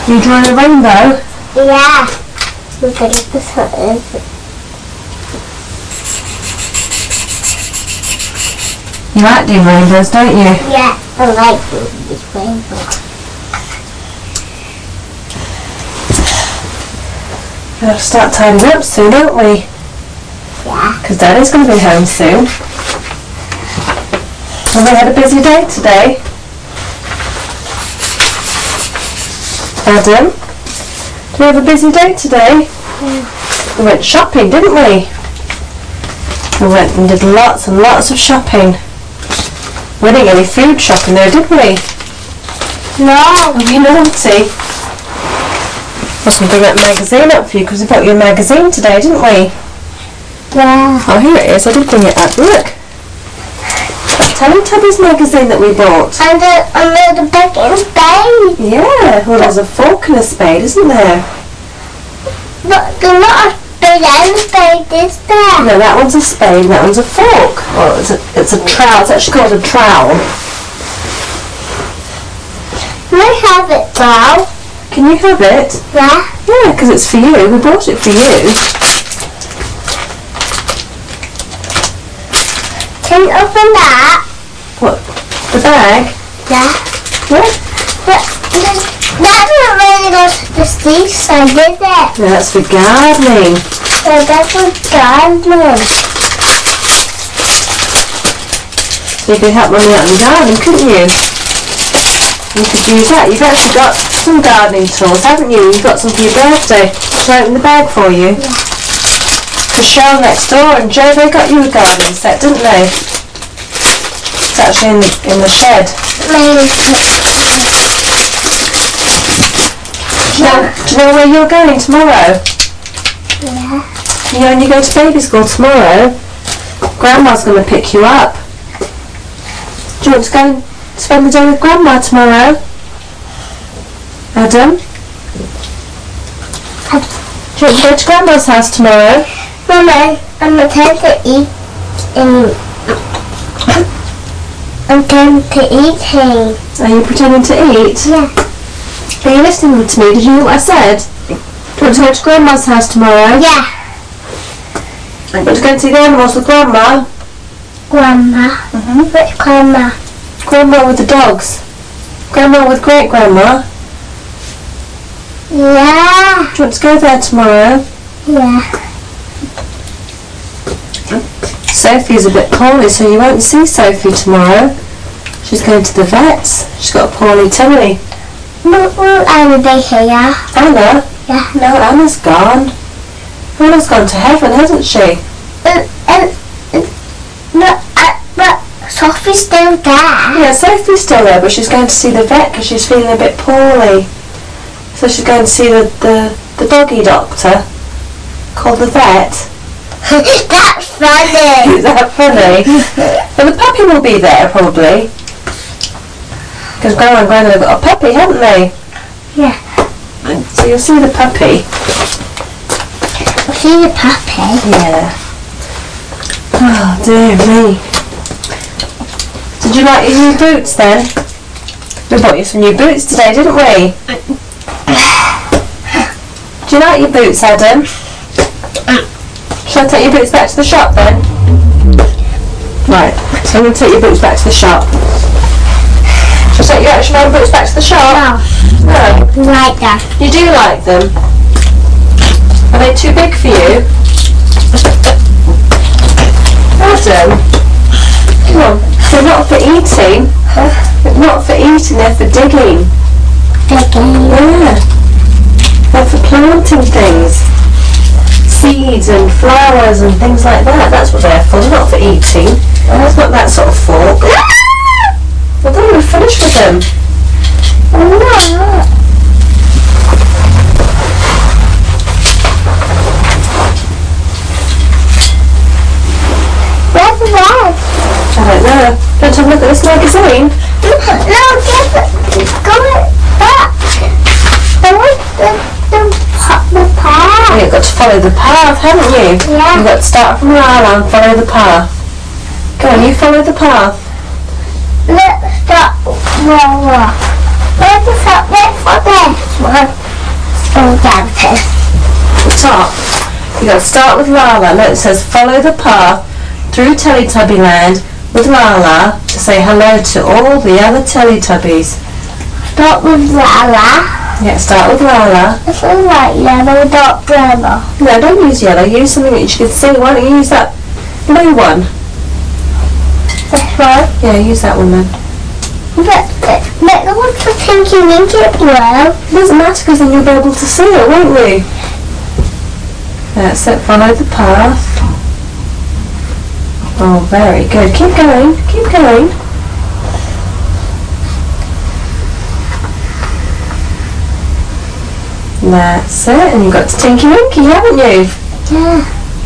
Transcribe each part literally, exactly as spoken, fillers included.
You drawing a rainbow? Yeah. We're going to put it. You like doing rainbows, don't you? Yeah, I like doing this rainbow. We'll have to start tidying up soon, don't we? Yeah. Because Daddy's going to be home soon. Have we had a busy day today? Adam? Did we have a busy day today? Yeah. We went shopping, didn't we? We went and did lots and lots of shopping. We didn't get any food shopping though, did we? No. Were you naughty? Must bring that magazine up for you because we bought you a magazine today, didn't we? Yeah. Oh, here it is. I did bring it up. Look. That's Teletubbies magazine that we bought. And the, and the big and spade. Yeah. Well, there's a fork and a spade, isn't there? But there's not a big and spade, is there? No, that one's a spade and that one's a fork. Well, it's a, it's a trowel. It's actually called a trowel. Can I have it now? Can you have it? Yeah. Yeah, because it's for you. We bought it for you. Can you open that? What? The bag? Yeah. What? But that doesn't really go to the seaside, is it? No, that's for gardening. So that's for gardening. So you could help Mummy out in the garden, couldn't you? You could use that. You've actually got some gardening tools, haven't you? You've got some for your birthday. Shall I open the bag for you? Yeah. Because Cheryl next door and Joe, they got you a gardening set, didn't they? It's actually in the, in the shed. Maybe. Do you, know, do you know where you're going tomorrow? Yeah. You know, when you go to baby school tomorrow, Grandma's going to pick you up. Do you want to go and spend the day with Grandma tomorrow? Adam? Do you want to go to Grandma's house tomorrow? Mama, I'm going to eat. Um, I'm going to eat him. Are you pretending to eat? Yeah. Are you listening to me? Did you hear what I said? Do you want to go to Grandma's house tomorrow? Yeah. Do you want to go and see the animals with Grandma? Grandma. Mm-hmm. Which grandma? Grandma with the dogs. Grandma with great grandma. Yeah. Do you want to go there tomorrow? Yeah. Sophie's a bit poorly, so you won't see Sophie tomorrow. She's going to the vets. She's got a poorly tummy. Will, will Anna be here? Anna? Yeah. No, Anna's gone. Anna's gone to heaven, hasn't she? Uh, uh, uh, no, uh, but Sophie's still there. Yeah, Sophie's still there, but she's going to see the vet because she's feeling a bit poorly. So she's going to see the, the, the doggy doctor called the vet. That's funny. Is that funny? Well, the puppy will be there probably. Because Grandma and Grandma have got a puppy, haven't they? Yeah. So you'll see the puppy. We'll see the puppy. Yeah. Oh dear me. Did you like your new boots then? We bought you some new boots today, didn't we? Do you like your boots, Adam? Shall I take your boots back to the shop then? Right, so I'm going to take your boots back to the shop. Shall I take your actual own boots back to the shop? No. No. You like that? You do like them? Are they too big for you? Adam, come on. They're not for eating. They're not for eating, they're for digging. Digging. Yeah. They're for planting things. Seeds and flowers and things like that. That's what they're for. They're not for eating. It's not that sort of fork. Well, then we're finished with them. No. Where's the bag? I don't know. Don't have a look at this magazine. No, give it. Go it back. I want the, the, the path. You've got to follow the path, haven't you? Yeah. You've got to start from Lala and follow the path. Go on, you follow the path. Let's start Lala. Where's the chocolate for this one? Oh, down here. The top. You got to start with Lala. Look, it says follow the path through Teletubby Land with Lala to say hello to all the other Teletubbies. Start with Lala. Yeah, start with Lala. This is like yellow dot brother. No, don't use yellow. Use something that you can see. Why don't you use that blue one? This one. Yeah, use that one then. But, but the one for Tinky Winky as well. It doesn't matter because then you'll be able to see it, won't you? That's it. Follow the path. Oh, very good. Keep going. Keep going. That's it. And you've got to Tinky Winky, haven't you? Yeah.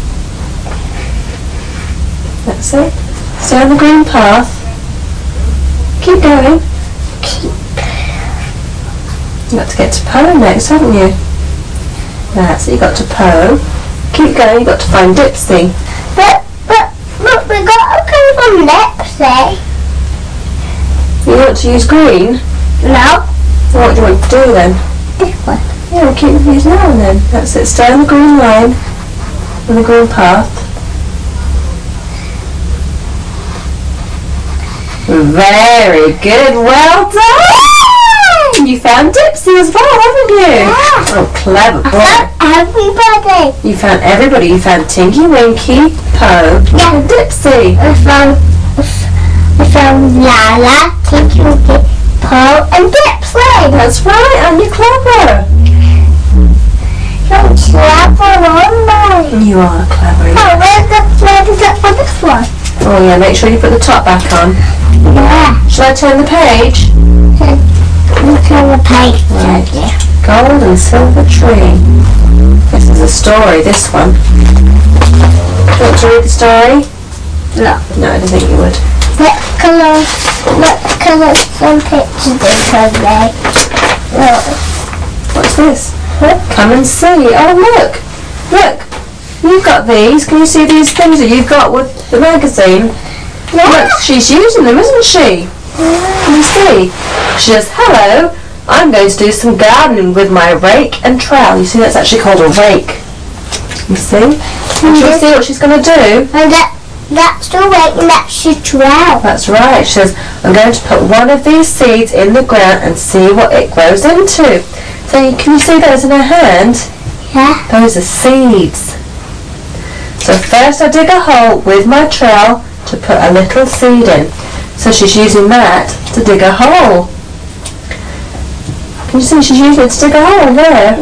That's it. Stay on the green path. Keep going. Keep. You've got to get to Poe next, haven't you? That's it. You've got to Poe. Keep going. You've got to find Dipsy. But, but, but we got to come from Dipsy. You want to use green? No. What do you want to do then? This one. Yeah, we'll keep using that one then. That's it. Stay on the green line. On the green path. Very good. Well done! You found Dipsy as well, haven't you? Yeah. Oh, clever I boy. found everybody. You found everybody. You found Tinky Winky, Poe, Yeah. and Dipsy. I found, I found Lala, Tinky Winky, Poe, and Dipsy. That's right, and you're clever. You're clever, aren't you? You are clever. Oh, where's the, where is it for this one? Oh yeah, make sure you put the top back on. Yeah. Shall I turn the page? Look on the page. Right. Gold and Silver Tree. This is a story, this one. Do you want to read the story? No. No, I didn't think you would. Let's colour, let's colour some pictures in Sunday. Look. What's this? Come and see. Oh look! Look! You've got these. Can you see these things that you've got with the magazine? Yeah. Look, she's using them, isn't she? Can you see? She says, hello, I'm going to do some gardening with my rake and trowel. You see, that's actually called a rake. You see? Can you see what she's going to do? And that, that's the rake and that's your trowel. That's right. She says, I'm going to put one of these seeds in the ground and see what it grows into. So you, can you see those in her hand? Yeah. Those are seeds. So first I dig a hole with my trowel to put a little seed in. So she's using that to dig a hole. Can you see she's using it to dig a hole there?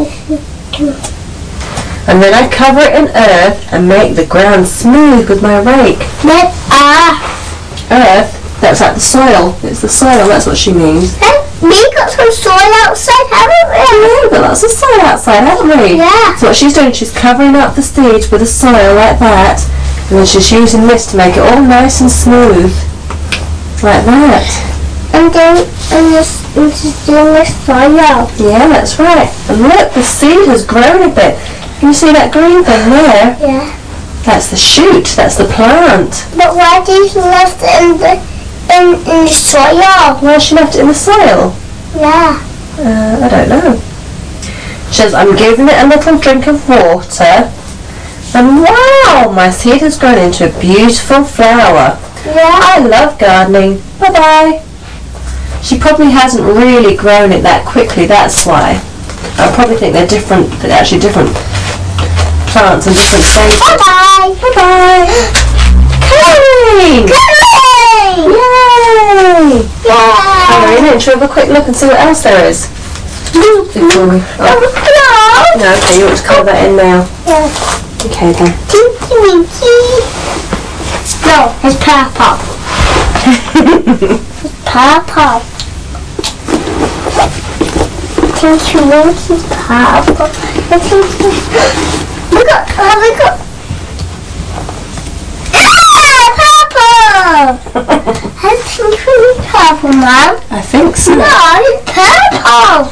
And then I cover it in earth and make the ground smooth with my rake. Then, ah. Earth, that's like the soil. It's the soil, that's what she means. Then we got some soil outside, haven't we? Yeah, we've got lots of soil outside, haven't we? Yeah. So what she's doing, she's covering up the seeds with the soil like that. And then she's using this to make it all nice and smooth. Like that. And then, and this, and just doing this soil. Yeah, that's right. And look, the seed has grown a bit. Can you see that green thing there? Yeah. That's the shoot, that's the plant. But why did you left it in the, in, in the soil? Why she left it in the soil? Yeah. Uh, I don't know. She says, I'm giving it a little drink of water. And wow, my seed has grown into a beautiful flower. Yeah. I love gardening. Bye-bye. She probably hasn't really grown it that quickly, that's why. I probably think they're different, they're actually different plants and different stages. Bye-bye. Bye-bye. Colouring! Yay! Yay! Yay! Colouring it. Shall we have a quick look and see what else there is? Before we... Oh. Oh, No, okay, you want to colour that in now. yeah. Okay then. Tinky Winky. No, it's purple. It's purple. Tinky Winky's purple. And Tinky... Look at, oh, look at... Ah, purple! Has Tinky Winky purple, Mum? I think so. No, it's purple.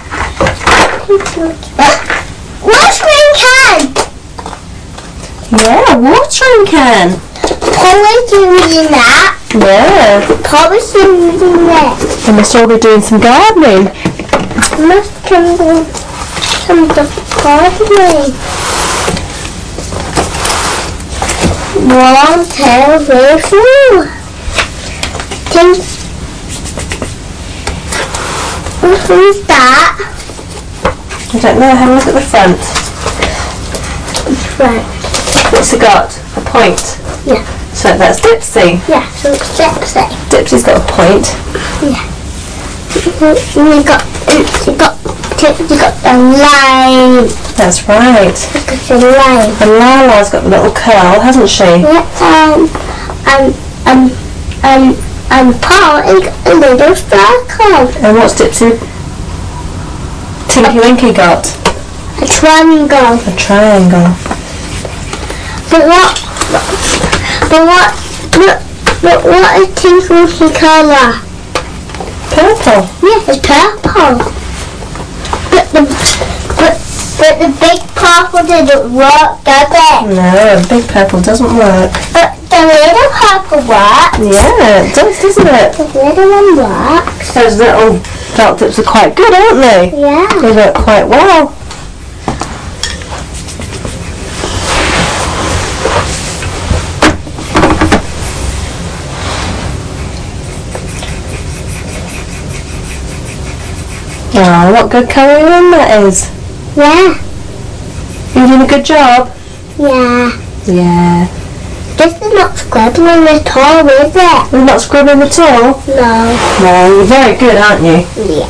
Watering can. Yeah, a watering can. Always doing that. Yeah. Papa's doing it. They must all be doing some gardening. Must come do some gardening. One, two, three, four. Think. Who's that? I don't know. Have a look at the front. Right. What's it got? A point. Yeah. So that's Dipsy. Yeah, so it's Dipsy. Dipsy's got a point. Yeah. You got, you got, you got the line. That's right. Look at the line. And Lala's got the little curl, hasn't she? Yeah, um, um, um, um, and Paul has got a little circle. And what's Dipsy? Tinky Winky got? A triangle. A triangle. But what, but what, but, but what is Tinky Winky colour? Purple. Yeah, it's purple. But the, but, but the big purple doesn't work, does it? No, big purple doesn't work. But the little purple works. Yeah, it does, doesn't it? The little one works. Those little dark dips are quite good, aren't they? Yeah. They work quite well. Oh, what good colouring that is. Yeah. You're doing a good job. Yeah. Yeah. This is not scribbling at all, is it? You're not scribbling at all? No. No, you're very good, aren't you? Yeah.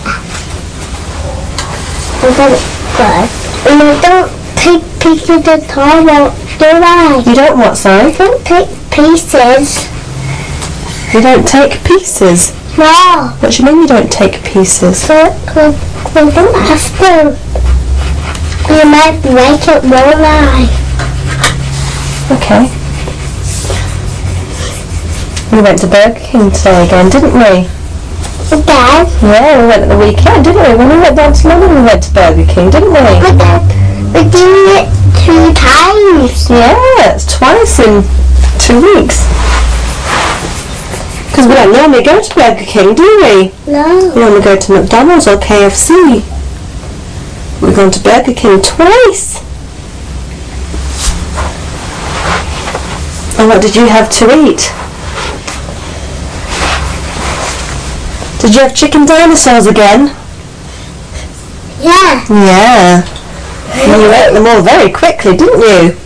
I'm very good. And I don't take pieces at all, do I? You don't what, sorry? I don't take pieces. You don't take pieces? No. What do you mean you don't take pieces? But we, we don't have to. We might break it, won't I? Okay. We went to Burger King today again, didn't we? Again? Yeah, we went at the weekend, didn't we? When we went down to London, we went to Burger King, didn't we? But then we're doing it two times. Yeah, it's twice in two weeks. Because we don't normally go to Burger King, do we? No. We normally go to McDonald's or K F C. We're going to Burger King twice. And what did you have to eat? Did you have chicken dinosaurs again? Yeah. Yeah. And you ate them all very quickly, didn't you?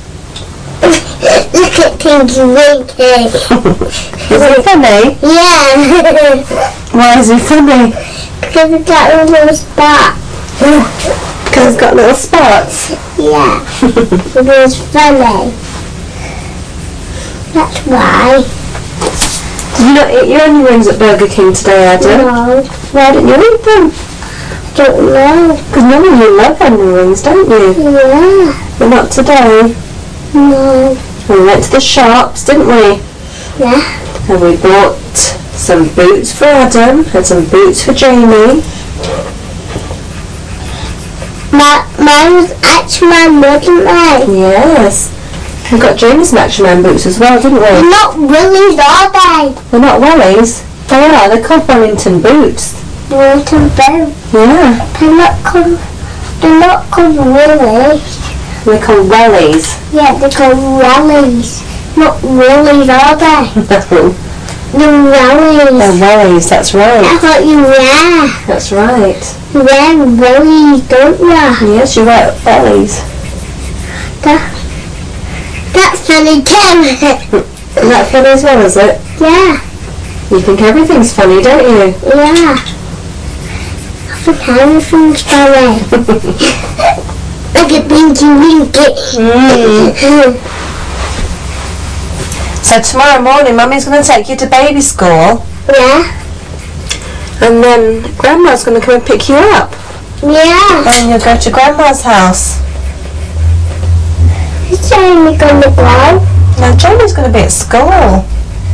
Look at Tinky Winky. Is it funny? Yeah. Why is he funny? Because it's got a little spot. Because he's got little spots. Yeah. It was funny. That's why. Did you not eat your onion rings at Burger King today, Adam? No. Why didn't you eat them? Don't know. Because normally you love onion rings, don't you? Yeah. But not today. No. We went to the shops, didn't we? Yeah. And we bought some boots for Adam and some boots for Jamie. My, mine was actually mine, wasn't they? Yes. We got Jamie's Matcha Man boots as well, didn't They're we? not willies, are they? They're not wellies. They are. They're called Wellington boots. Wellington boots. Yeah. They're not called, they're not called willies. They're called wellies. Yeah, they're called wellies. Not willies, are they? No. They're wellies. They're wellies, that's I right. thought you were. That's right. You wear wellies, don't you? Yes, you're right. Wellies. That, that's funny too. Is that funny as well, is it? Yeah. You think everything's funny, don't you? Yeah. I think everything's funny. Look at Pinky Winky. Mm. So tomorrow morning, Mummy's going to take you to baby school, Yeah. and then Grandma's going to come and pick you up, Yeah. and you'll go to Grandma's house. Is Jamie gonna go? Now Jamie's going to be at school.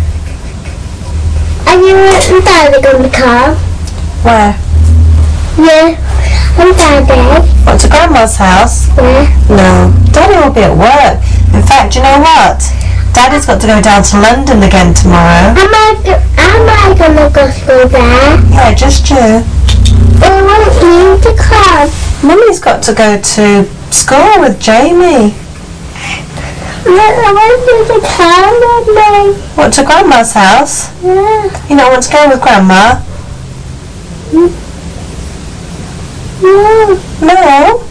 And you and Daddy gonna come? Where? Yeah. And Daddy? What, to Grandma's house? Yeah. No. Daddy will be at work. In fact, you know what? Daddy's got to go down to London again tomorrow. Am I, go- am I gonna go through there? Yeah, just you. I want you to come. Mummy's got to go to school with Jamie. I want you to come with me. What, to Grandma's house? Yeah. You don't want to go with Grandma? No. No.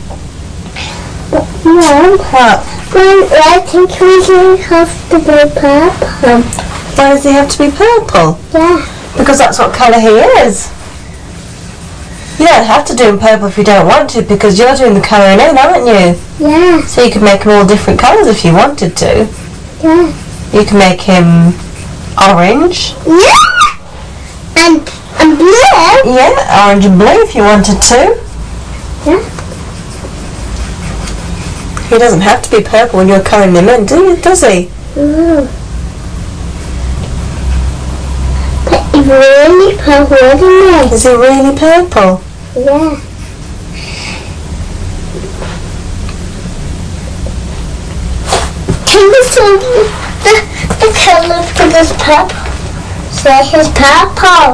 No. What? Well, I think we have to be purple. Why does he have to be purple? Yeah. Because that's what colour he is. You don't have to do him purple if you don't want to, because you're doing the colouring in, aren't you? Yeah. So you could make him all different colours if you wanted to. Yeah. You can make him orange. Yeah. And and blue. Yeah, orange and blue if you wanted to. Yeah. He doesn't have to be purple when you're colouring him in, do you, does he? No. But he's really purple, isn't he? Is he really purple? Yeah. Can you see the, the colour for this purple? So he's purple.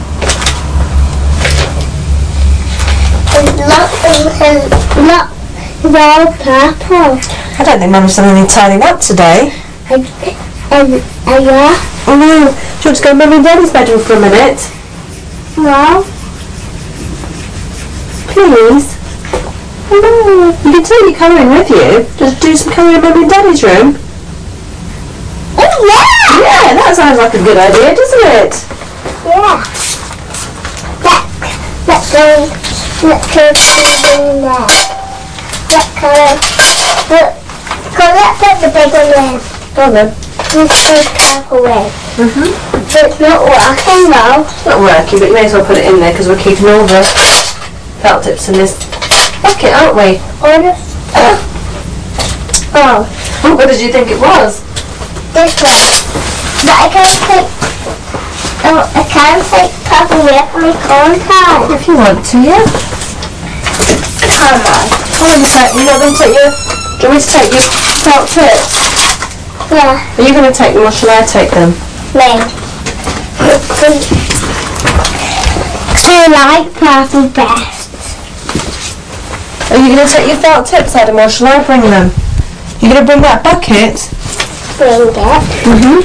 His look is his look is all purple. I don't think Mum's done any tidying up today. And, and, and yeah. Oh no. Do you want to go to Mummy and Daddy's bedroom for a minute? Well, Please? no. You can take your colouring with you. Just do some colouring in Mummy and Daddy's room. Oh yeah! Yeah, that sounds like a good idea, doesn't it? Yeah. Let, let's go, let's go to in there. Let's go, look, go, let's put the big one in. Go on then. Let's go purple in. Mm-hmm. It's not working though. It's not working, but you may as well put it in there because we're keeping all the felt tips in this bucket, aren't we? Or the, oh, What did you think it was? this one. But I can't take, oh, I can't take purple with me, can't I? If you want to, yeah. Come on. Come on, you take, you're not going to take your, do you want me to take your felt tips? Yeah, Are you going to take them or shall I take them? me. I like purple best. Are you going to take your felt tips, Adam, or shall I bring them? You're going to bring that bucket? Bring it. Mm-hmm.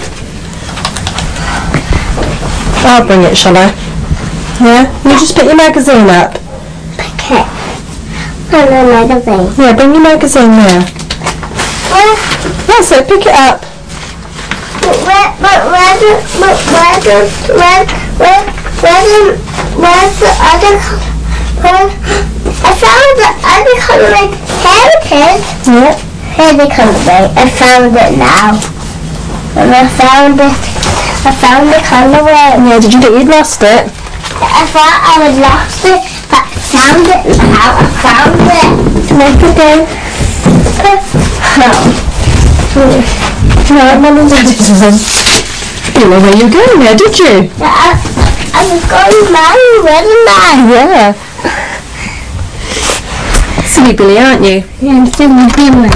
I'll bring it, shall I? Yeah? You just pick your magazine up. Okay. And another thing. Yeah, bring your magazine there. Where, That's it, pick it up. where, but where the, but where the, where, where, where the, where's the other, where, I found the other coloring. Here it is. Yeah. Here's the coloring. I found it now. And I found it. I found the coloring. Yeah, did you think you'd lost it? I thought I had lost it, but I found it now. I found it. Make it go. No, Mum and Daddy doesn't. You didn't know where you were going there, did you? I, I was going mad, wasn't I? Yeah. Silly Billy, aren't you? Yeah, I'm still in Billy.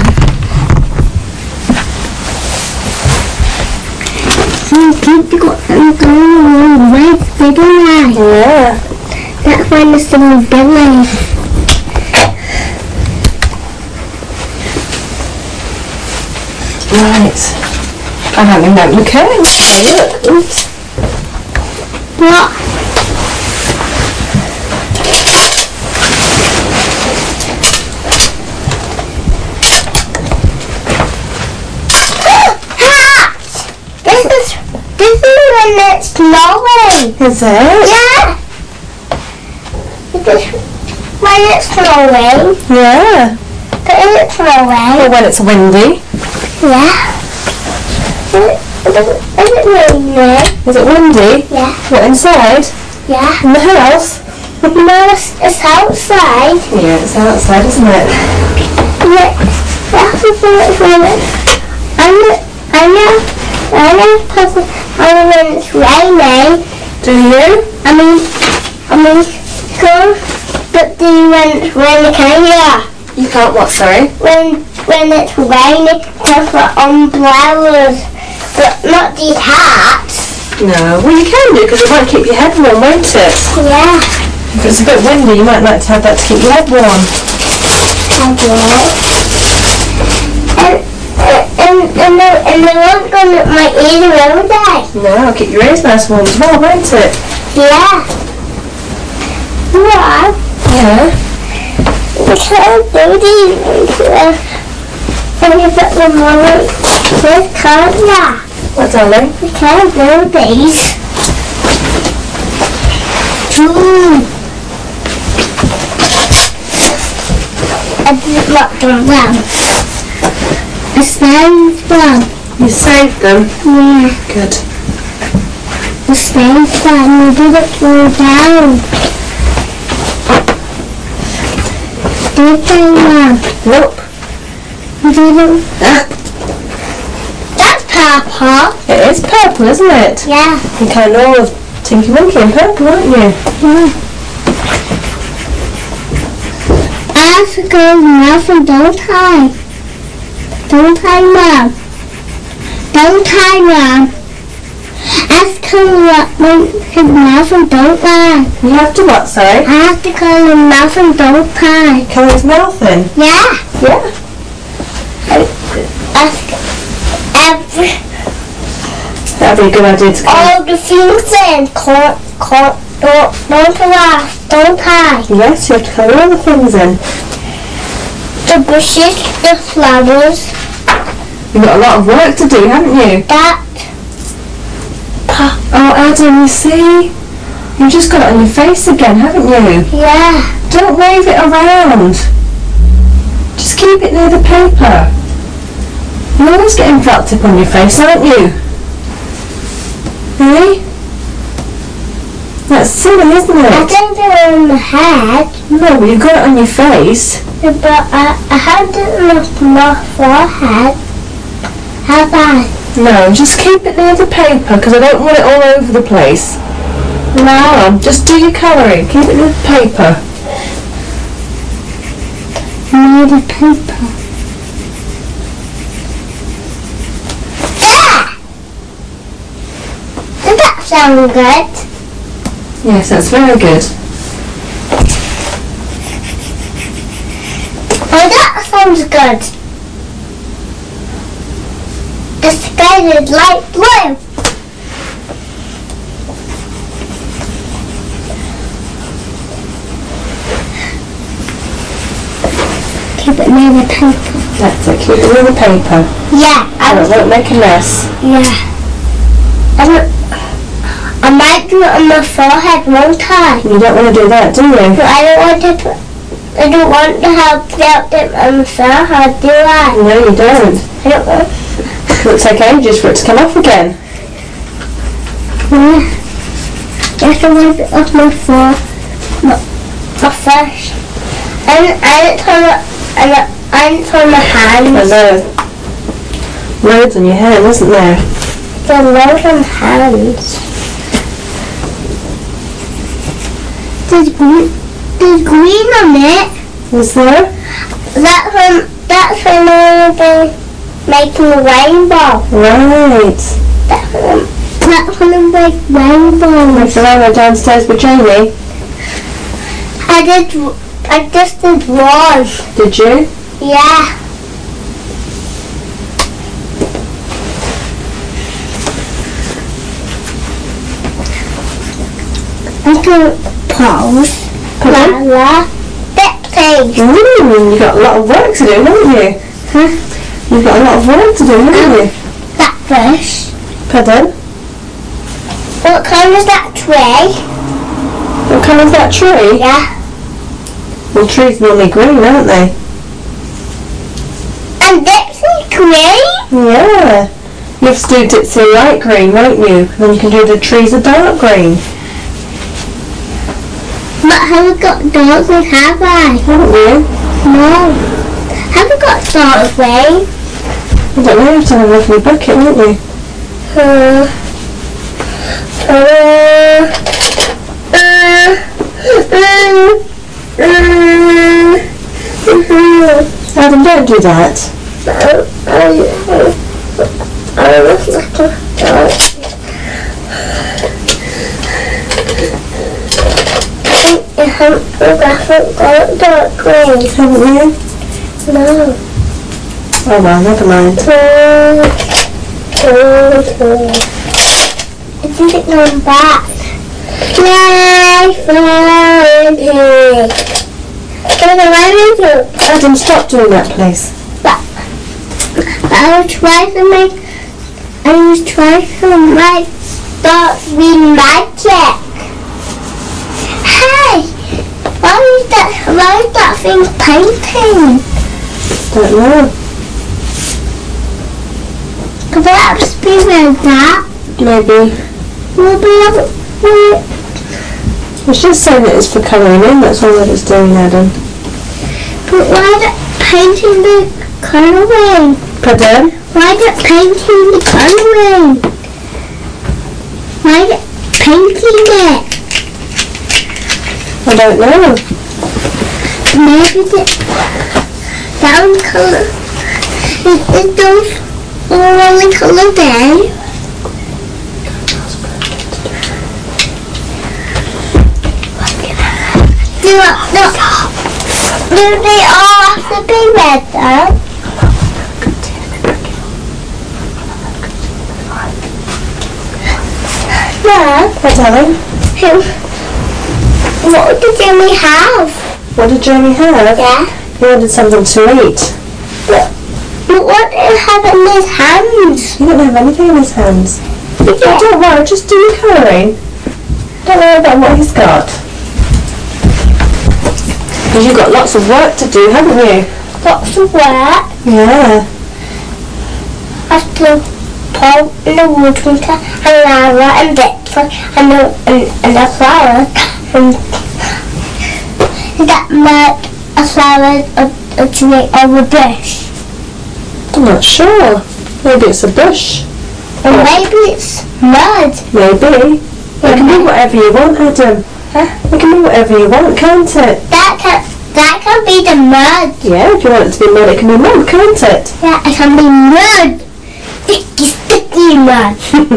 Some kids got them going along way bigger now. Yeah. That's why they're still in Billy. Right. I haven't even opened the curtains today, look. Oops. What? This is, this is when it's snowing. Is it? Yeah. Because when it's snowing, Yeah. but is it snowing? Or when it's windy. Yeah. Is it, is it, is it raining? Is it windy? Yeah. What, inside? Yeah. In the house? No, it's, it's outside. Yeah, it's outside, isn't it? Yeah. That's before it's raining. I know, I know, I know, Papa, I know when it's raining. Do you? I mean, I mean, go, but do you when it's raining, can you? You can't what, sorry? When, when it's raining, go for umbrellas. But not these hats. No, well you can do because it might keep your head warm, won't it? Yeah. If it's a bit windy, you might like to have that to keep your head warm. Okay. And, and, and, they, and they won't go to my ears, will they? No, keep your ears nice and warm as well, won't it? Yeah. Yeah. Yeah. We can't do these ones. And you put them on this colour. What, darling? We can't do these. Mm. I didn't lock them well. I saved them. You saved them? Yeah. Good. I saved them. I didn't fall down. Did they, Mum? Nope. You didn't? That's purple. It is purple, isn't it? Yeah. You're kind of all of Tinky Winky in purple, aren't you? Yeah. I have to go now and don't tie. Don't tie, Mum. Don't tie, Mum. I have to colour up my mouth and don't tie. You have to what, sorry? I have to colour my mouth and don't tie. Colour his mouth in? Yeah. Yeah. Ask every, That'd be a good idea to colour. all the things in. Can't, can't, don't, don't laugh, don't tie. Yes, you have to colour all the things in. The bushes, the flowers, You've got a lot of work to do, haven't you? that. Oh, Adam, you see? You've just got it on your face again, haven't you? Yeah. Don't wave it around. Just keep it near the paper. You're always getting felt tip on your face, aren't you? Hey? That's silly, isn't I it? think they're on my head, No, but you've got it on your face. but I, I had it on my forehead. Have I? No, just keep it near the paper, because I don't want it all over the place. No, just do your colouring. Keep it near the paper. Near the paper. There! Does that sound good? Yes, that's very good. Oh, that sounds good. The sky is light blue. Keep it near the paper. That's it. Keep it near the paper. Yeah, I And it was, won't make a mess. yeah. I, don't, I might do it on my forehead, won't I? You don't want to do that, do you? But I don't want to put, I don't want to have felt it on my forehead, do I? No, you don't. I don't want. It'll take ages for it to come off again. Yeah. I have to wipe it off my fore, my, my face. And I don't on my, and I don't on my hands. There's loads on your hand, isn't there? There are loads on hands. There's green, there's green on it. Is there? That's when, that's when I will be making a rainbow. Right. That's when, that's when I make rainbows. So I went downstairs with Jamie. I did, I just did one. Did you? Yeah. I can pose. Pardon? La that thing. Mmm, you've got a lot of work to do, haven't you? Huh? You've got a lot of work to do, haven't you? That fish. Pardon? What colour is that tree? What colour's that tree? Yeah. Well, trees normally green, aren't they? And this is green? Yeah. You've stooped it to light green, won't you? Then you can do the trees a dark green. But have I got dark green, have I? Haven't you? No. Have I got dark green? I don't know, you have to have a look in your bucket, won't you? Uh, uh, uh, uh, uh, Adam, don't do that. I, I, I was like I haven't got dark green. Haven't you? No. Oh well, never mind. I think it's going back. Yay, Friday. Can I go around? Adam, stop doing that, please. But I was trying to make, I was trying to make dark green magic. Hey, why is that, why is that thing painting? Don't know. Could perhaps be like that? Maybe. We'll be able, we'll, It's just saying that it's for colouring in, that's all that it's doing, Adam. but why is it painting the colouring? Pardon? Why is it painting the colouring? Why is it painting it? I don't know. Maybe the down colour is, is those all the colour there? Do, do, do they all have to be red though? No. What, darling? What did Jimmy have? What did Jamie have? Yeah. He wanted something to eat. But, but what did he have in his hands? He didn't have anything in his hands. Yeah. Don't worry, just do your colouring. Don't worry about what he's got. Because you've got lots of work to do, haven't you? Lots of work. Yeah. I have to pour in the water and lava and Victor and the, and, and the flower and that mud a flower a, a tree or a bush. I'm not sure. Maybe it's a bush. Or maybe it's mud. Maybe. It can be whatever you want, Adam. Huh? It can be whatever you want, can't it? That can that can be the mud. Yeah, if you want it to be mud, it can be mud, can't it? Yeah, it can be mud. Sticky, sticky mud.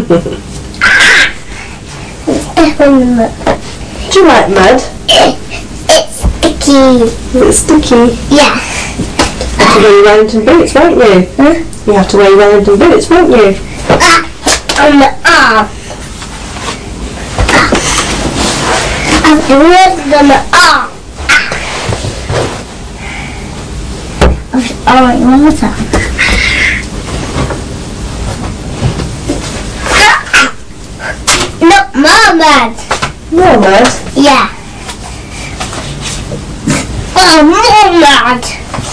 It's definitely mud. Do you like mud? It, it's sticky. It's sticky. Yeah. You have to wear your Wellington boots, won't you? Huh? You have to wear your Wellington boots, won't you? Ah, on the arm. Ah. I'm really on the arm. Ah. Alright, water. No, more mud. More mud. Yeah. Oh, more mud.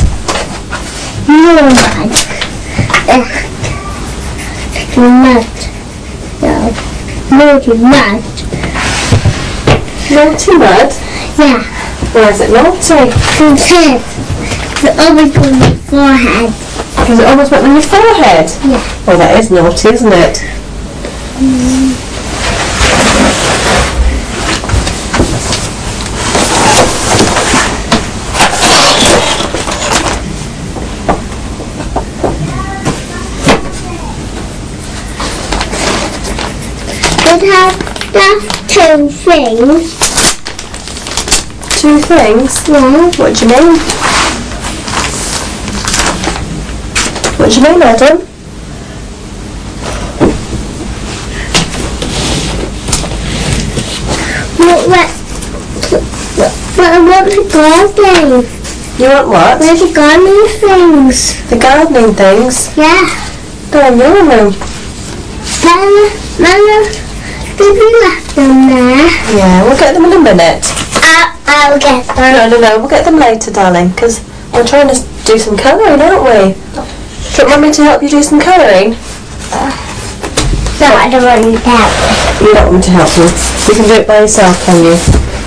More mud. Uh, mud. No. Naughty mud. Naughty mud? Yeah. Why is it naughty? Because it always on my forehead. Because it almost went on your forehead? Yeah. Oh, that is naughty, isn't it? Mm. It has just two things. Two things? Yeah. What do you mean? What do you mean, Adam? What, what, what, what I want the gardening. You want what? Where's the gardening things? The gardening things? Yeah. They're in your room. Mama, Mama, did you left them there? Yeah, we'll get them in a minute. I'll, I'll get them. No, no, no, we'll get them later, darling, because we're trying to do some colouring, aren't we? Do you want Mummy to help you do some colouring? No, I don't want you to help. You don't want me to help you. You can do it by yourself, can you?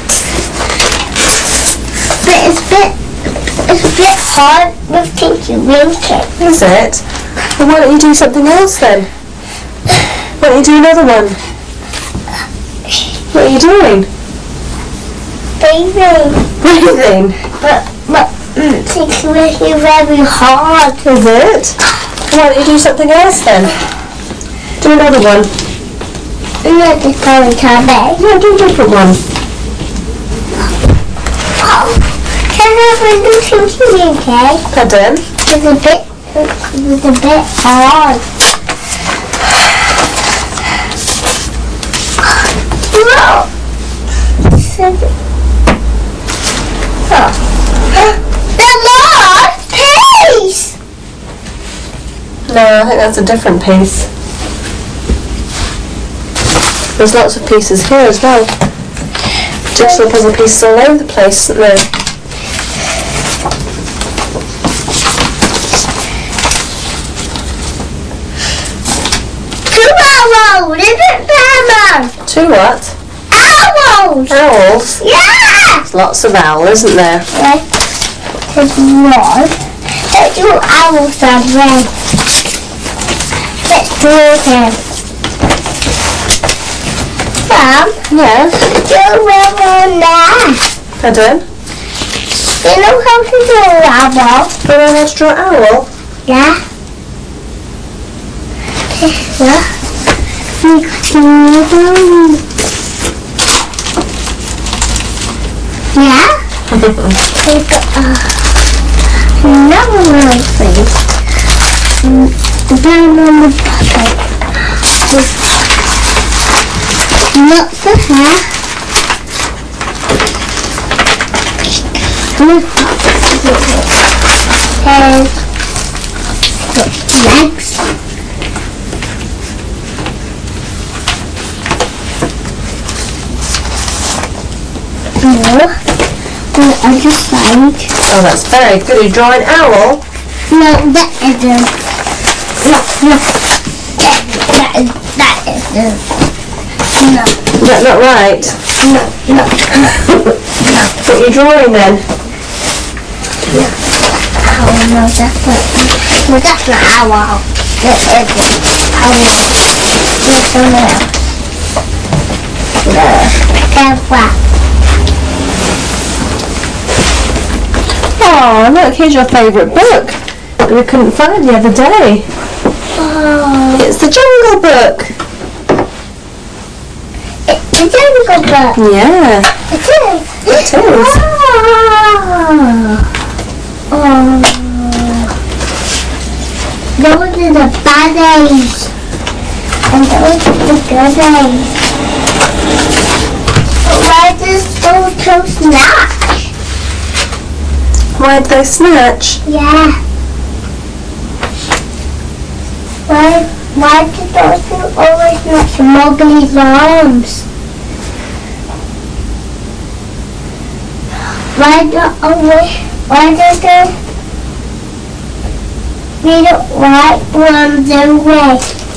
But it's a bit, it's a bit hard with Tinky Winky. Is it? Well, why don't you do something else then? Why don't you do another one? What are you doing? Breathing. Breathing? But, but, mm, Tinky Winky very hard. Is it? Why don't you do something else then? Do another one. Not the current tablet. Yeah, do a different one. Oh, can I have a little something, okay? Pardon? It's a bit, it's a bit hard. No! Oh. The last piece! No, I think that's a different piece. There's lots of pieces here as well. Jigsaw puzzle pieces all over the place, isn't there? Two owls, isn't there, Mum? Two what? Owls! Owls? Yeah! There's lots of owls, isn't there? Yes. There's one. Let's do owls that way. Let's do them. Mum, Yeah. do one on there. Pardon? You know how to do an owl? Do you know how to draw an owl? Yeah. Yeah. We got another one. Yeah? We got uh, another one, please. Mm, down on the bottom. Not the hair. Look. Head. Legs. No. On the other side. Oh, that's very good. You draw an owl? No, that isn't. No, no. That, that is, that isn't. No, Is that not right? no, no, no. What are you drawing then? Oh, no, that's not. No, that's not owl. That isn't. Owl. No, someone else. No. That's what. Oh, look, here's your favourite book that we couldn't find the other day. Oh. It's the Jungle Book. It's a jungle book. Yeah, It is. it is. Oh. Oh. Those are the bad days. And those are the good days. But why does those two snatch? Why'd they snatch? Yeah. Why, why did those two always snatch Mowgli's arms? Why do always, why do they we don't white ones away?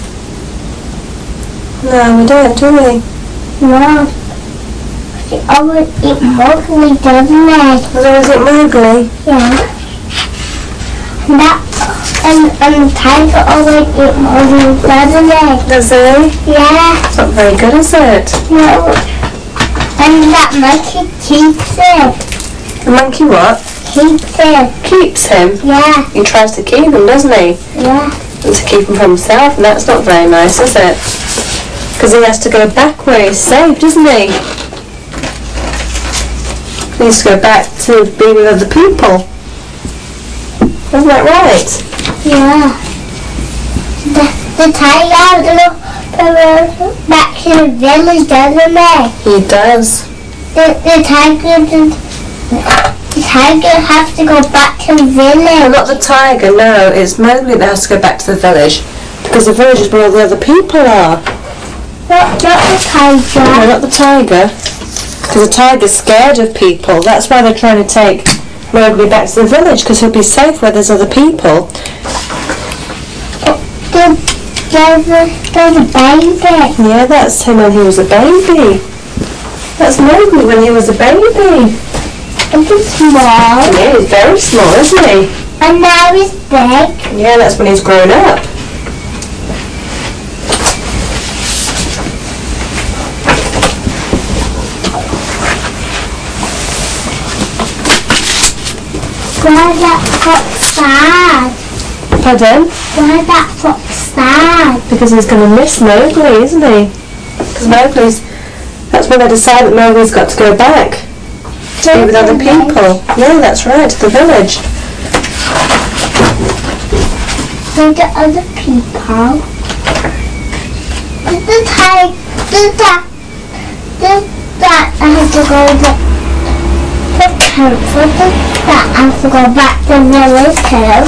No, we don't, do we? No. They always eat Mowgli, doesn't they? Was always it Mowgli? Yeah. And that, and, and the tiger always eat Mowgli, doesn't they? Does he? Yeah. It's not very good, is it? No. And that monkey keeps it. The monkey what? Keeps it. Keeps him. Yeah. He tries to keep him, doesn't he? Yeah. And to keep him from himself, and that's not very nice, is it? Because he has to go back where he's safe, doesn't he? He needs to go back to be with other people. Isn't that right? Yeah. The, the tiger goes back to the village, doesn't it? He does. The, the tiger does, the tiger has to go back to the Well, village. not the tiger, no. It's Mowgli that has to go back to the village. Because the village is where all the other people are. Not, not the No, tiger. not the tiger. Because the tiger's scared of people. That's why they're trying to take Mowgli back to the village, because he'll be safe where there's other people. The, there's, a, there's a baby. Yeah, that's him when he was a baby. That's Mowgli when he was a baby. It's small. Yeah, he's very small, isn't he? And now he's big. Yeah, that's when he's grown up. Why that got sad? Pardon? Why that fox sad? Because he's going to miss Mowgli, isn't he? Because Mowgli's... That's when they decide that Mowgli's got to go back. To be with other people. Yeah, that's right, to the village. With the other people. Did the tiger... Did that... Did that I have to go back... The council did that I have to go back to the village too.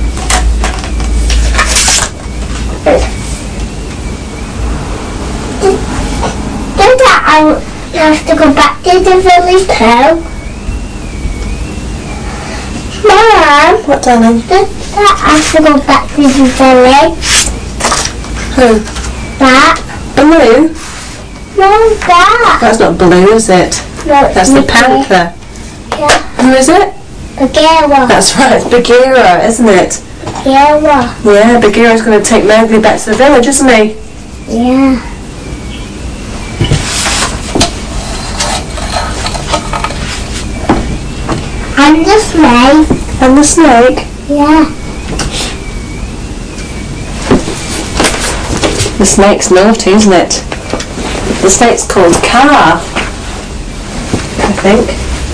Did, did that I have to go back to the village too? Mom, What, darling? did that I have to go back to the village? Who? That? Baloo? No, that. That's not Baloo, is it? No, That's the it's panther. Yeah. Who is it? Bagheera. That's right, it's Bagheera, isn't it? Bagheera. Yeah, Bagheera's going to take Mowgli back to the village, isn't he? Yeah. And the snake. And the snake? Yeah. The snake's naughty, isn't it? The snake's called Kaa, I think.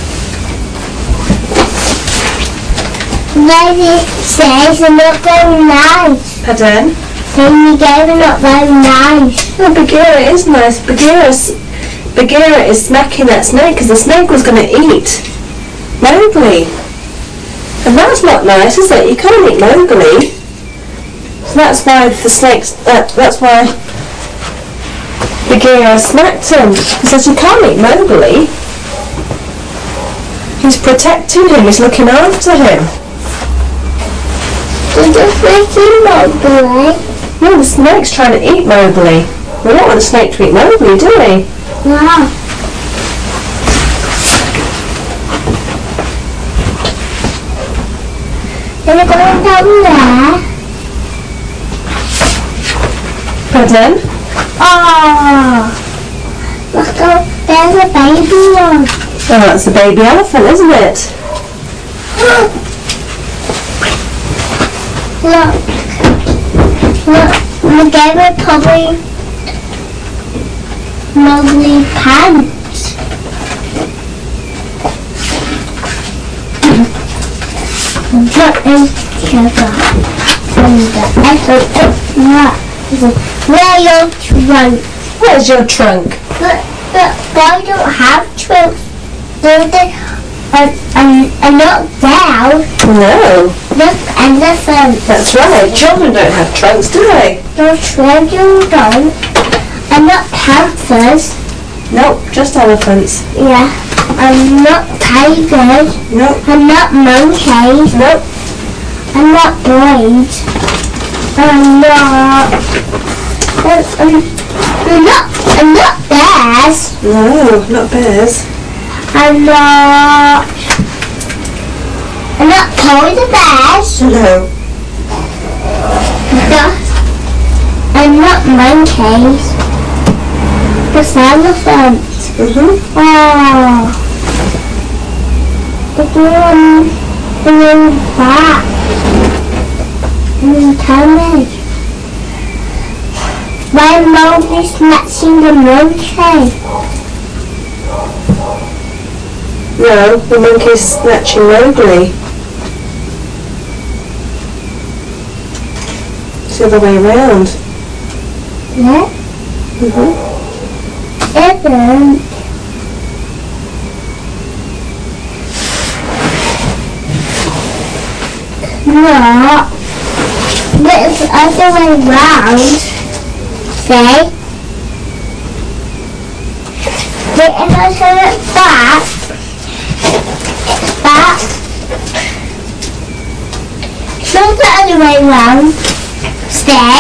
Maybe snakes are not very nice. Pardon? Maybe they're not very nice. Oh, Bagheera is nice. Bagheera's, Bagheera is smacking that snake because the snake was going to eat Mowgli. And that's not nice, is it? You can't eat Mowgli. So that's why the snake's, that, that's why Bagheera smacked him. He says, you can't eat Mowgli. He's protecting him, he's looking after him. Did the freaking Mowgli? No, the snake's trying to eat Mowgli. We don't want the snake to eat Mowgli, do we? No. Is it going down there? Pardon? Oh, look, oh, there's a baby one. Oh, that's a baby elephant, isn't it? Look, look, we gave her probably Mowgli pants. What is sugar? And the effort of what? Where your trunk? Where's your trunk? But, but boys don't have trunks. They're the, and, and, and not down. No, Look, elephant. that's right. Children don't have trunks, do they? No children don't. And not panthers. Nope, just elephants. Yeah. And not tigers. Nope, And not monkeys. nope. And not birds. And not... And, and, and not, and not bears. No, not bears. And not... And not polar bears. No. Not, and not monkeys. Just elephants. Mhm. Oh. The one, the one back. And then tell me. Why Mowgli snatching the monkey? No, the monkey's snatching Mowgli. It's the other way around. Yeah? Mhm. Isn't. No. But it's the other way round. See? But if I turn it back, it's back. Not the other way round. Stay.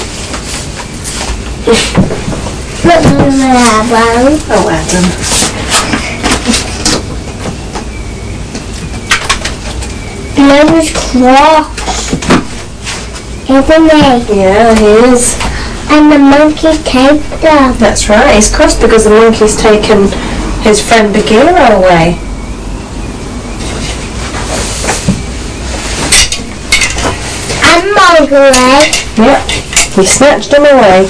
Not the other way round. Oh, Adam. Blue is cross. Isn't he? Yeah, he is. And the monkey taped them. That's right. He's crossed because the monkey's taken his friend Bagheera away. And Mowgli. Yep. He snatched them away.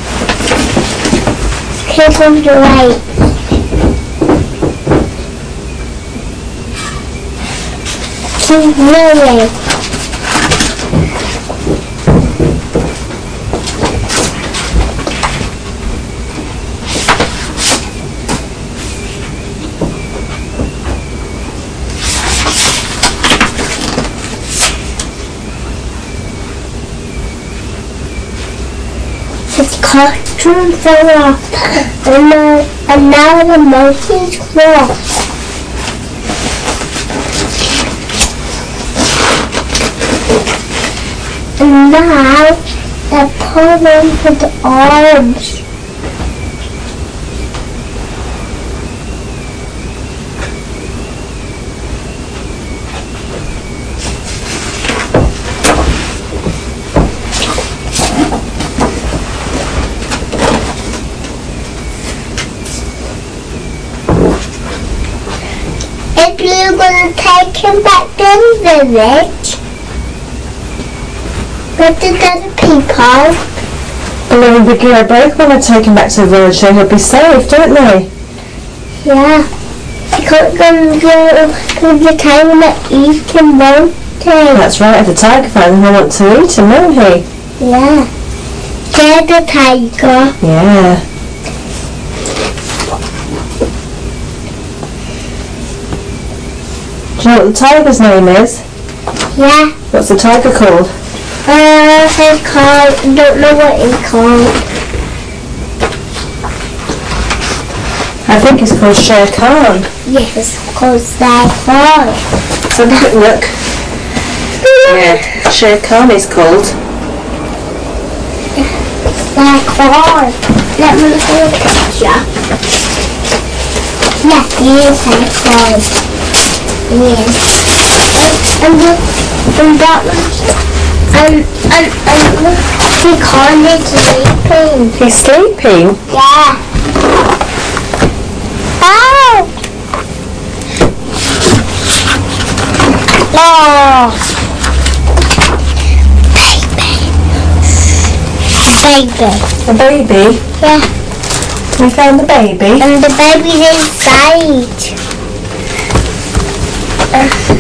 Kids of the light. King Lily. His costume fell off, and, uh, and now the monkey's crossed. And now they're pulling with the arms. If you're gonna take him back to the village, with the other people, And then the girl both want to take him back to the village so he'll be safe, don't they? yeah, because gonna go to the time that eat him, won't they? That's right, if the tiger finds him, he'll want to eat him, won't he? Yeah. They're the tiger. Yeah. Do you know what the tiger's name is? Yeah. What's the tiger called? Uh, he's called, I don't know what he's called. I think it's called Shere Khan. Yes, because they're called. Let's have a quick look. Yeah, Shere Khan is called. They're called. Let me look at the picture. Yeah, yes, they're called. Yes. And, and look, and that one's, and, and, and look, he can't be sleeping. He's sleeping. Yeah. Oh! Oh! Baby. A baby? Yeah. We found the baby. And the baby's inside. Uh.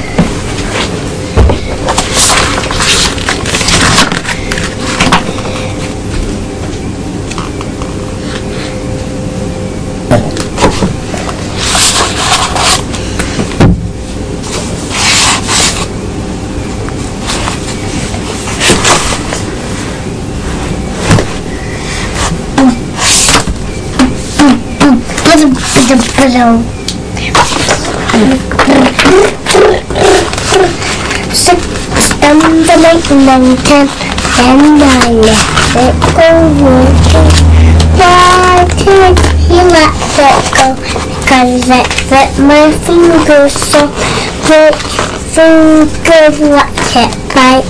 Six and the eight and ten, and I let it go working. Why did he let it go? Because it fit my fingers, so which finger let it bite?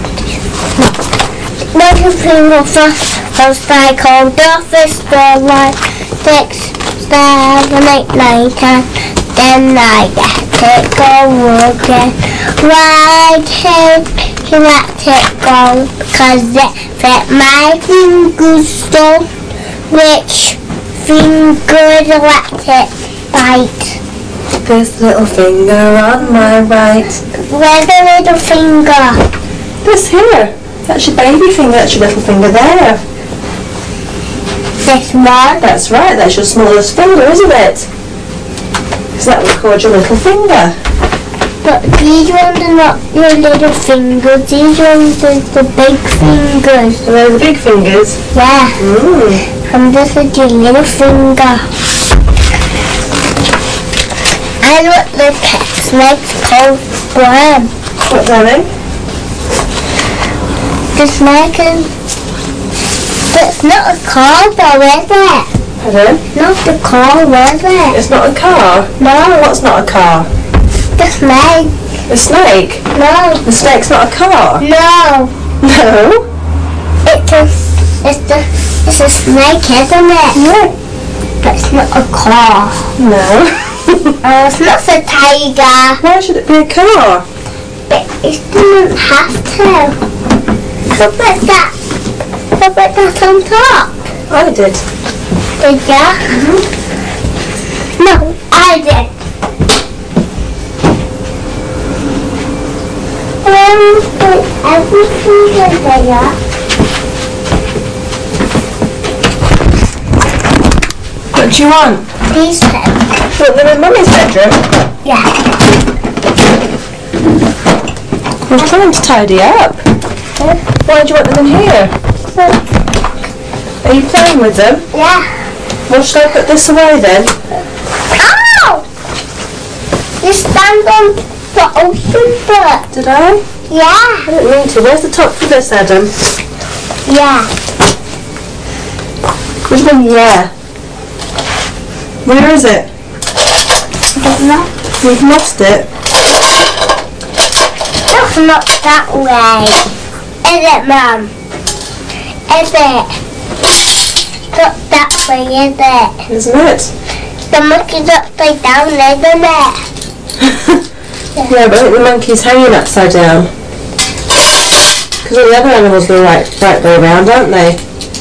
No, little finger first was like on the office for like six, seven, eight, nine, ten. Then I let it go again. Why did he let it go? Because it fit my fingers, so which finger let it bite? This little finger on my right. Where's the little finger? This here. That's your baby finger, that's your little finger there. This one? That's right, that's your smallest finger, isn't it? Is that what we called your little finger? But these ones are not your little fingers, these ones are the big fingers. So they're the big fingers? Yeah. Mm. And this is your little finger. And what the snake's called worm. What's that name? The snake is... It's not a car though, is it? Pardon? Not the car, is it? It's not a car? No. What's not a car? The snake. The snake? No. The snake's not a car? No. No? It's a, it's the, it's a snake, isn't it? Yeah. But it's not a car. No. Oh, it's not a tiger. Why should it be a car? But it doesn't have to. Who put that? Who put that on top? I did. Did ya? Mm-hmm. No, I did. Um, put everything in there. What do you want? These pens. What, they're in Mummy's bedroom? Yeah. I'm trying to tidy up. Huh? Why do you want them in here? Are you playing with them? Yeah. Well, should I put this away then? Ow! You stand on the ocean foot. Did I? Yeah. I didn't mean to. Where's the top for this, Adam? Yeah. What do you mean, yeah? Where is it? No. You've lost it. That's not that way. Is it, Mum? Is it? Not that way, is it? Isn't it? The monkey's upside down, isn't it? Yeah, but I think the monkey's hanging upside down. Because all the other animals are the right, right way around, aren't they?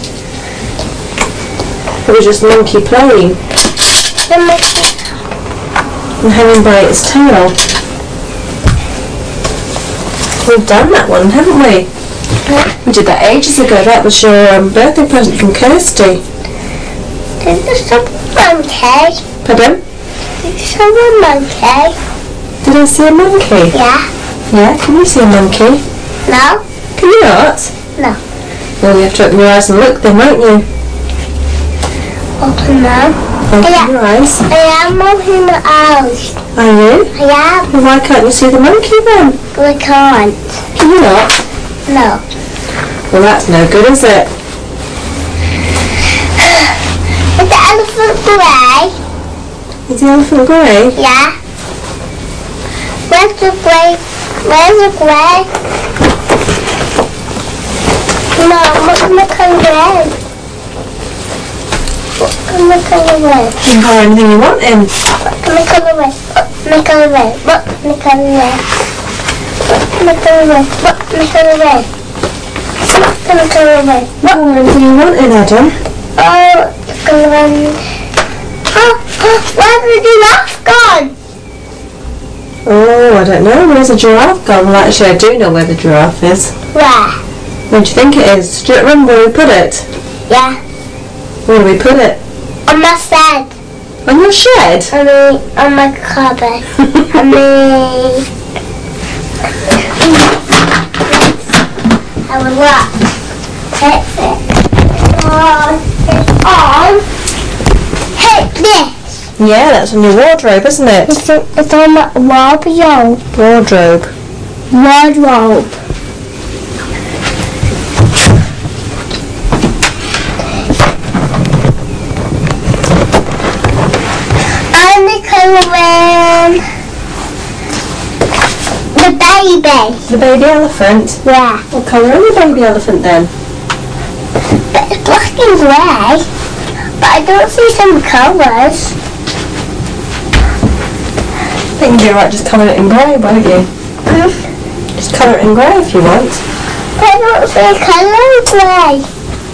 Probably just the monkey playing The monkey. and hanging by its tail. We've done that one, haven't we? We did that ages ago. That was your um, birthday present from Kirsty. Did you see a monkey? Pardon? Did you see a monkey? Did I see a monkey? Yeah. Yeah, can you see a monkey? No? Can you not? No. Well, you have to open your eyes and look then, won't you? Open them. Open Yeah. your eyes. I am opening my eyes. Are you? I am. Well, why can't you see the monkey then? I can't. Can you not? No. Well, that's no good, is it? Is the elephant grey? Is the elephant grey? Yeah. Where's the grey? Where's the grey? No, what's the colour grey? What's the colour grey? You can colour anything you want in. What's the colour grey? What's the colour grey? What's the colour grey? What's the colour grey? What's the colour grey? What's the colour grey? Colour anything you want in, Adam. Oh, the colour grey. Oh, oh, where's the giraffe gone? Oh, I don't know. Where's the giraffe gone? Well, actually, I do know where the giraffe is. Where? Where do you think it is? Do you remember where we put it? Yeah. Where do we put it? On my shed. On your shed? On me, on my cupboard. On me. I will what? Hit it. On. It's on. Hit this. Yeah, that's on your wardrobe, isn't it? It's, on- it's on my wardrobe. Wardrobe. Wardrobe. I'm the colouring the baby. The baby elephant? Yeah. What colour is the baby elephant then? But it's black and grey. But I don't see some colours. I think you're right, just colour it in grey, won't you? Just colour it in grey if you want. But I don't see colour grey.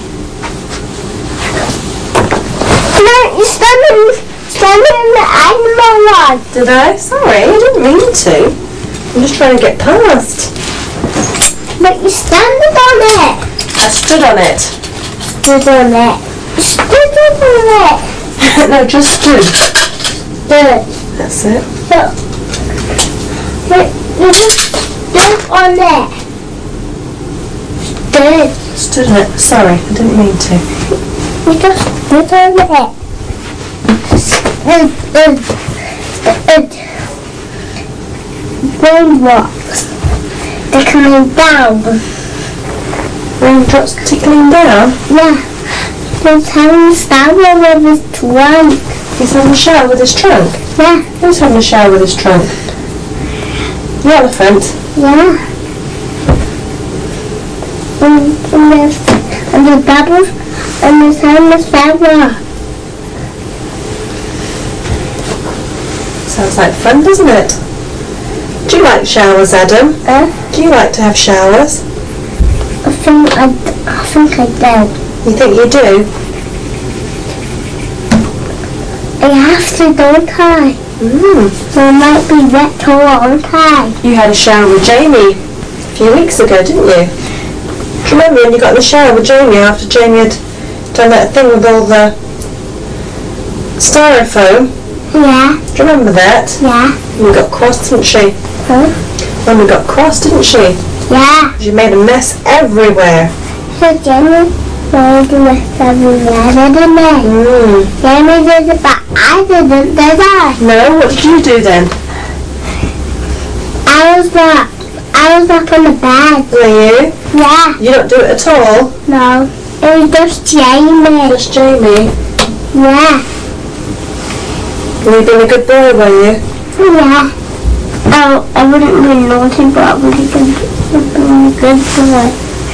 No, you're standing, standing in the animal one. Did I? Sorry, I didn't mean to. I'm just trying to get past. But you're standing on it. I stood on it. Stood on it. Stood on it. No, just stood. Stood. That's it. Look. Look, you just stood on it. Stood. Stood on it. Sorry, I didn't mean to. You just stood on it. Stood. Stood. Raindrops. They're coming down. Raindrops tickling down? Yeah. He's having a shower with his trunk. He's having a shower with his trunk? Yeah. Who's having a shower with his trunk? The elephant? Yeah. And, and there's and the bubbles and there's having a shower. Sounds like fun, doesn't it? Do you like showers, Adam? Huh? Do you like to have showers? I think I, I think I do. You think you do? I have to, don't I? Mm. So I might be wet for a long time. You had a shower with Jamie a few weeks ago, didn't you? Do you remember when you got in the shower with Jamie after Jamie had done that thing with all the styrofoam? Yeah, Do you remember that? yeah. We got cross, didn't she? Huh? When we got cross, didn't she? Yeah. She made a mess everywhere. So Jamie made a mess everywhere, didn't he? Mm. Jamie did it, but I didn't, did I? No, what did you do then? I was up. I was up on the bed. Were you? Yeah. You don't do it at all? No. It was just Jamie. Just Jamie. Yeah. Were you being a good boy, were you? Yeah. Oh, I wouldn't be naughty, but I would have been a good boy.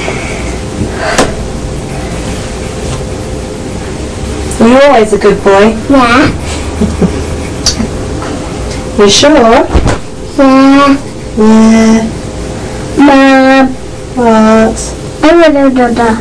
Were you always a good boy? Yeah. You sure? Yeah. Yeah. Mom. What? I would have done that.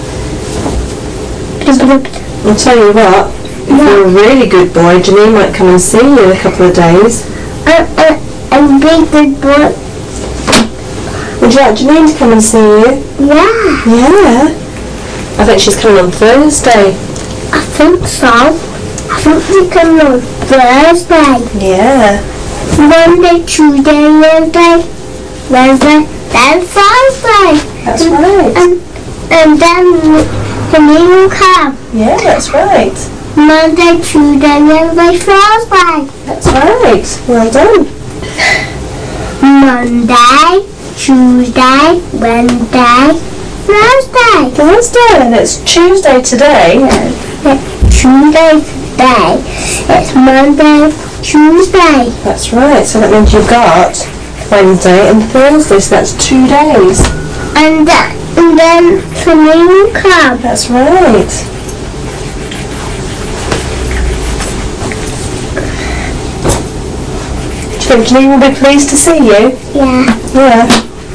I'll tell you what, if you're a really good boy, Janine might come and see you in a couple of days. I, I, I'm a big good boy. Would you like Janine to come and see you? Yeah. Yeah. I think she's coming on Thursday. I think so. I think we come on Thursday. Yeah. Monday, Tuesday, Wednesday, Wednesday, then Thursday. That's right. And, and then Janine will come. Yeah, that's right. Monday, Tuesday, Wednesday, Thursday. That's right. Well done. Monday, Tuesday, Wednesday, Thursday. Thursday, and it's Tuesday today. It's Tuesday today. It's Monday, Tuesday. That's right. So that means you've got Wednesday and Thursday, so that's two days. And, uh, and then Janine will come. That's right. Do you think Janine will be pleased to see you? Yeah. Yeah.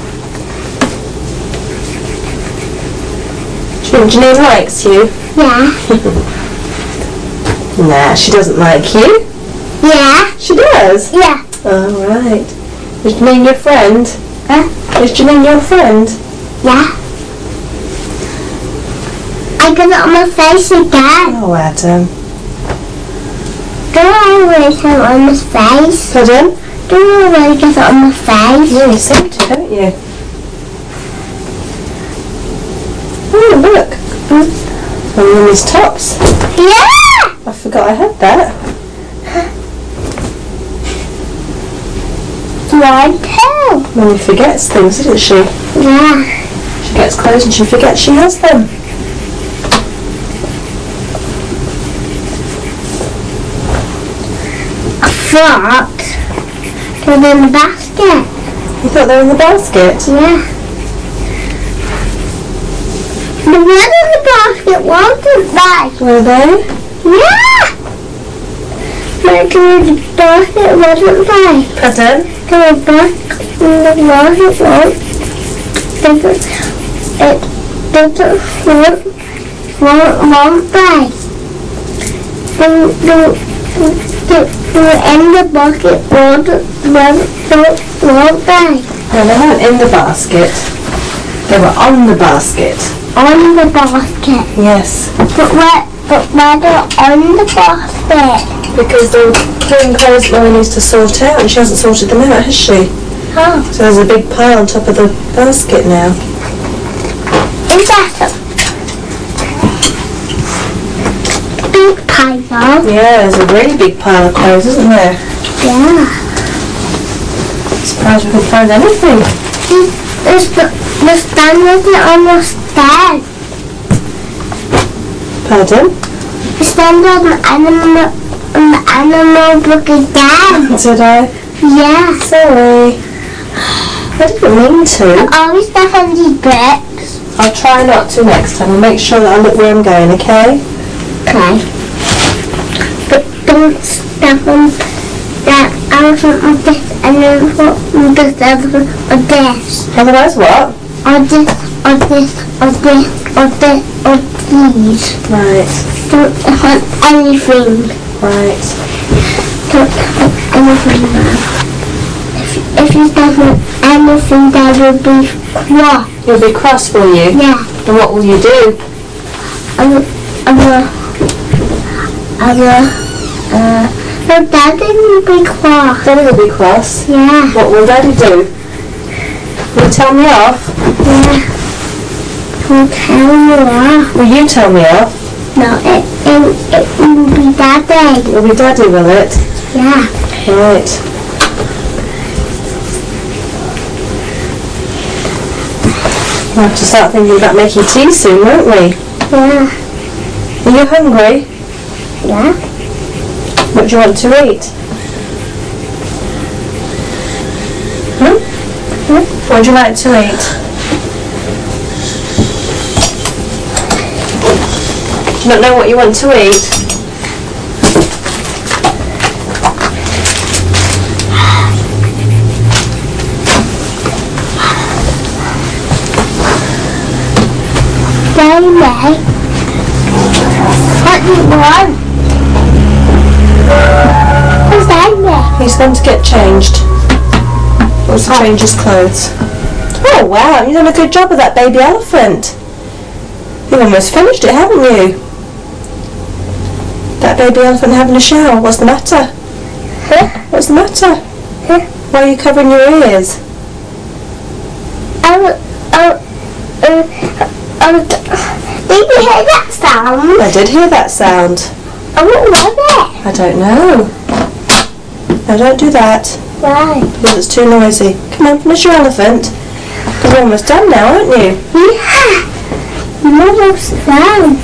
Do you think Janine likes you? Yeah. Nah, she doesn't like you. Yeah. She does? Yeah. Oh, right. Is Janine your friend? Huh? Is Janine your friend? Yeah. I got it on my face again. Oh, Adam. Don't I always have it on my face? Pardon? Don't I always get it on my face? Yeah, you seem to, don't you? Oh, look. On Mummy's tops. Yeah! I forgot I had that. One, two. Mummy forgets things, doesn't she? Yeah. She gets clothes and she forgets she has them. I thought they were in the basket. You thought they were in the basket? Yeah. The one in the basket wasn't right. Were they? Yeah! But the basket wasn't right. Pardon? The basket in the basket was doesn't it doesn't want won't won't right. The the the the in the basket wasn't wasn't won't right. No, they weren't in the basket. They were on the basket. On the basket. Yes. But where but where they're on the basket? Because they were clean clothes that Mummy needs to sort out and she hasn't sorted them out, has she? Oh. So there's a big pile on top of the basket now. Is that a big pile? Yeah, there's a really big pile of clothes, isn't there? Yeah. Surprised we could find anything. There's the, the stand wasn't on the stand. Pardon? The stand on the animal, on the animal book again. Did I? Yeah. Sorry. I didn't mean to. Always stuff on these books. I'll try not to next time. I'll make sure that I look where I'm going, okay? Okay. But don't stuff on that elephant or this and then put this elephant or this. Otherwise what? Or this or this, or this, or this, or these. Right. Don't want anything. Right. Don't want anything now. If, if you don't want anything, that will be cross. You'll be cross, will you? Yeah. And what will you do? I will, I will, I will, uh, no, Daddy will be cross. Daddy will be cross. Yeah. What will Daddy do? Will you tell me off? Yeah. He'll tell you off. Will you tell me off? No, it, it, it will be Daddy. It will be Daddy, will it? Yeah. Right. We'll have to start thinking about making tea soon, won't we? Yeah. Are you hungry? Yeah. What do you want to eat? Hmm? Hmm? What would you like to eat? Do you not know what you want to eat? Daddy, what do you want? Who's Daddy? He's going to get changed. He wants to change his clothes. Oh wow, you've done a good job with that baby elephant. You've almost finished it, haven't you? That baby elephant having a shower. What's the matter? Huh? What's the matter? Huh? Why are you covering your ears? Oh, oh, uh, oh, did you hear that sound? I did hear that sound. Oh, what was it? I don't know. No, don't do that. Why? Because it's too noisy. Come on, finish your elephant. Because you're almost done now, aren't you? Yeah. You almost done.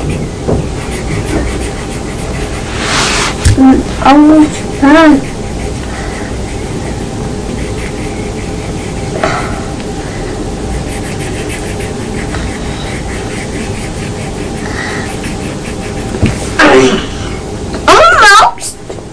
Mm, almost done. Almost.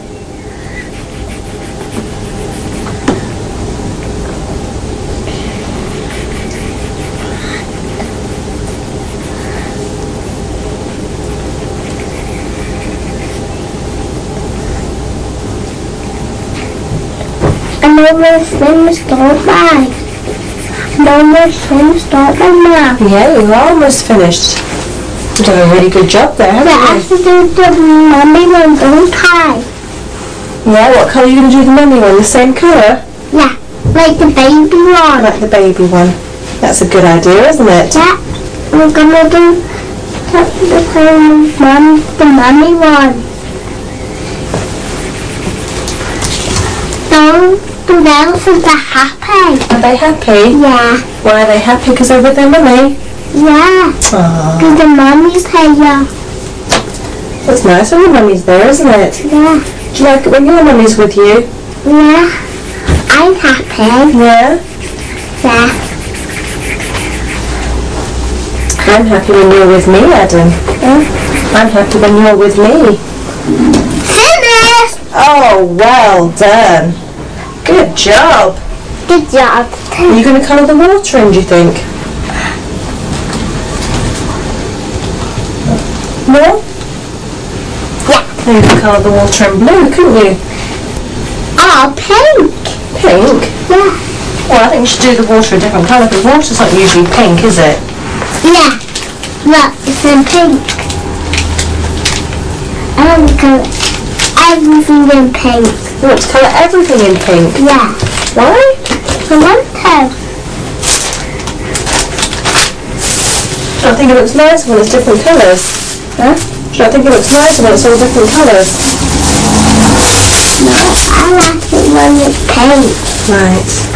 And all those things don't lie. And all those things don't lie. Yeah, you're almost finished. You've done a really good job there, But I haven't have to do the mummy one, don't I? you? Yeah, what colour are you going to do the mummy one? The same colour? Yeah, like the baby one. Like the baby one. That's a good idea, isn't it? Yeah, we're gonna do the, the, the, mum, the mummy one. So, the elephants are happy. Are they happy? Yeah, Why are they happy? Because they're with their mummy? yeah, Aww. because the mummy's here. That's nice when your mummy's there, isn't it? Yeah, Do you like it when your mummy's with you? yeah, I'm happy. Yeah? Yeah, I'm happy when you're with me, Adam. yeah. I'm happy when you're with me. Finished! Oh, well done. Good job. Good job. Are you going to colour the water in, do you think? No? Yeah. You could colour the water in blue, couldn't you? Oh, pink. Pink? Yeah. Well, I think you should do the water a different colour, because water's not usually pink, is it? Yeah. Look, it's in pink. I want to colour everything in pink. You want to colour everything in pink? Yeah. Why? I want to. Do you not think it looks nicer when it's different colours? Huh? Do you not think it looks nicer when it's all different colours? No, I like it when it's pink. Right.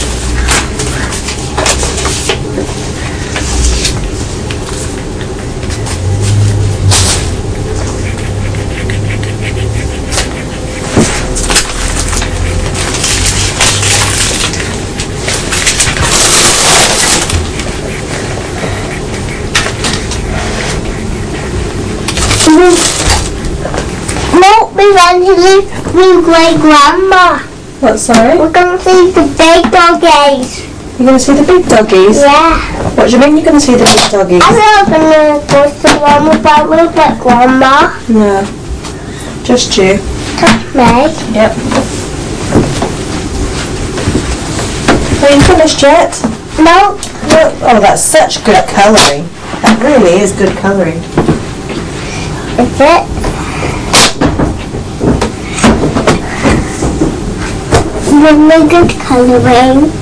No, we went to live with great grandma. What, sorry? We're going to see the big doggies. You're going to see the big doggies? Yeah. What do you mean you're going to see the big doggies? I'm not going to go to the one without little bit grandma. No. Just you. Just me. Yep. Are you finished yet? No. No. Oh, that's such good colouring. That really is good colouring. Is it? Really good colouring.